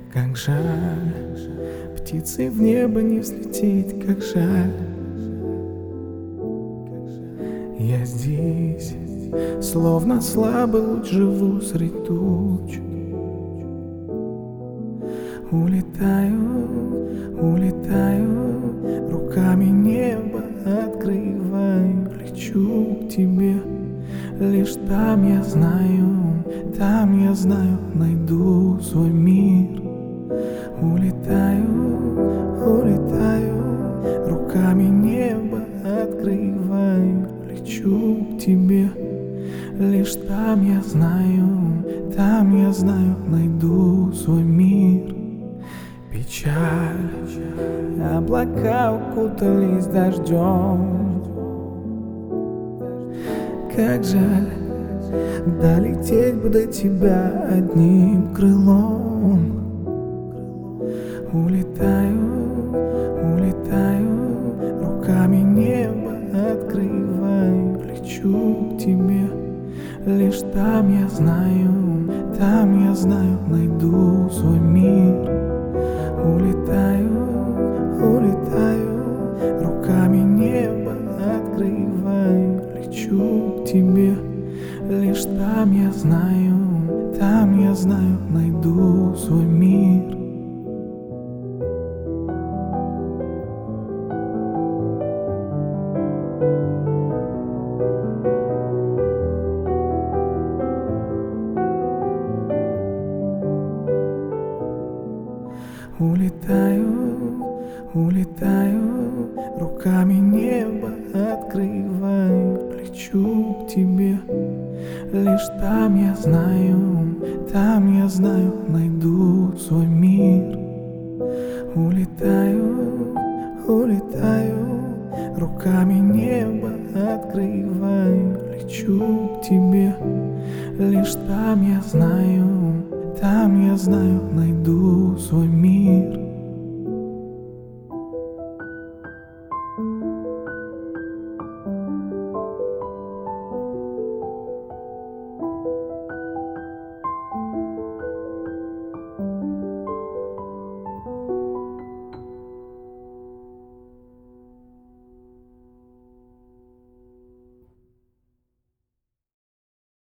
Как жаль, птицей в небо не взлететь, как жаль. Я здесь, словно слабый луч, живу средь туч. Улетаю, улетаю, руками небо открываю. Лечу к тебе, лишь там я знаю, найду свой мир. Улетаю, улетаю, руками небо открываю. Лечу к тебе, лишь там я знаю, найду свой мир. Печаль, облака укутались дождем. Как жаль, долететь бы до тебя одним крылом. Улетаю, улетаю, руками небо открываю. Лечу к тебе, лишь там я знаю, найду свой мир. Улетаю, улетаю, руками небо открываю. Лечу к тебе, лишь там я знаю, найду свой мир. Улетаю, улетаю, руками небо открываю. Лечу к тебе, лишь там я знаю, найду свой мир. Улетаю, улетаю, руками небо открываю. Лечу к тебе, лишь там я знаю, найду свой мир.